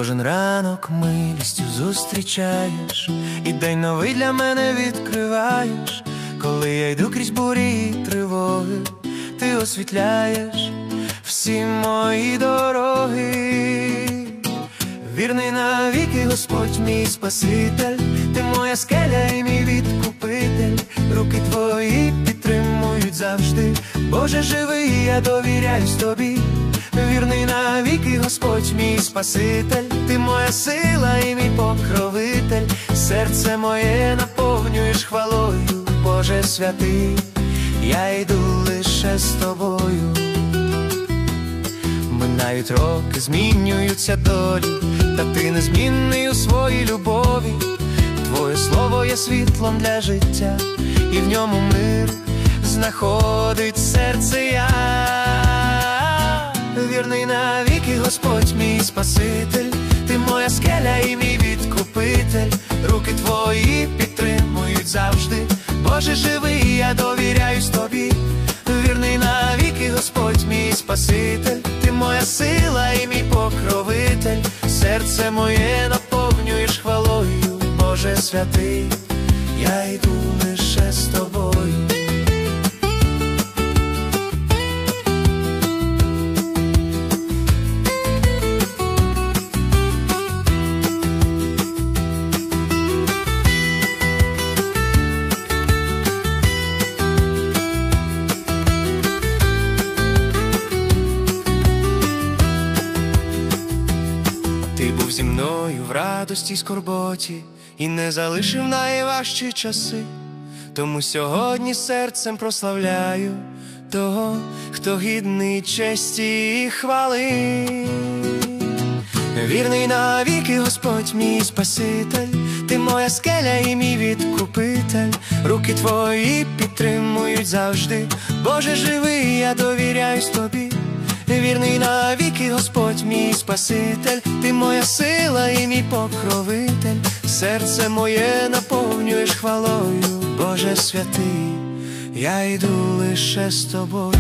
кожен ранок милістю зустрічаєш, і день новий для мене відкриваєш. Коли я йду крізь бурі і тривоги, ти освітляєш всі мої дороги. Вірний навіки Господь мій Спаситель, ти моя скеля і мій відкупитель. Руки твої підтримують завжди, Боже живий, я довіряюсь тобі. Вірний навіки Господь мій Спаситель, ти моя сила і мій покровитель. Серце моє наповнюєш хвалою, Боже святий, я йду лише з тобою. Минають роки, змінюються долі, та ти незмінний у своїй любові. Твоє слово є світлом для життя, і в ньому мир знаходить серце я. Вірний навіки Господь мій Спаситель, ти моя скеля і мій відкупитель. Руки твої підтримують завжди, Боже живий, я довіряюсь тобі. Вірний навіки Господь мій Спаситель, ти моя сила і мій покровитель. Серце моє наповнюєш хвалою, Боже святий, я йду лише з тобою. Ти був зі мною в радості й скорботі і не залишив найважчі часи. Тому сьогодні серцем прославляю того, хто гідний честі і хвали. Вірний навіки Господь мій Спаситель, ти моя скеля і мій відкупитель. Руки твої підтримують завжди, Боже живий, я довіряюсь тобі. Вірний навіки Господь мій Спаситель, ти моя сила і мій покровитель. Серце моє наповнюєш хвалою, Боже святий, я йду лише з тобою.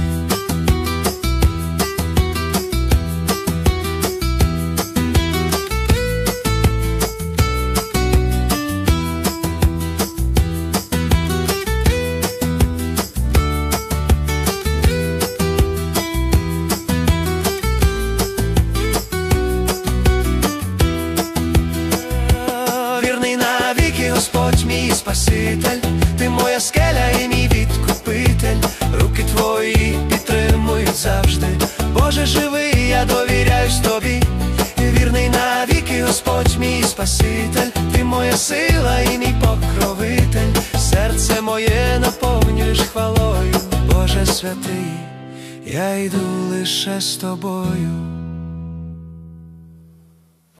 Господь мій Спаситель, ти моя скеля і мій відкупитель. Руки твої підтримують завжди, Боже живий, я довіряюсь тобі. Вірний навіки Господь мій Спаситель, ти моя сила і мій покровитель. Серце моє наповнюєш хвалою, Боже святий, я йду лише з тобою.